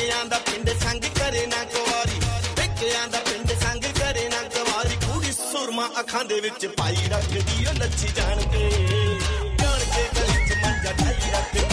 ਪੇਕਿਆਂ ਦਾ ਪਿੰਡ ਸੰਗ ਕਰੇ ਨਾ ਕੁਆਰੀ ਪੇਕਿਆਂ ਦਾ ਪਿੰਡ ਸੰਗ ਕਰੇ ਨਾ ਕੁਆਰੀ ਕੁੜੀ ਸੁਰਮਾ ਅੱਖਾਂ ਦੇ ਵਿੱਚ ਪਾਈ ਰੱਖਦੀ ਓ ਲੱਛੀ ਜਾਣ ਕੇ ਗਲੀ ਚ ਮੰਜਾ ਢਾਈ ਰੱਖਦੀ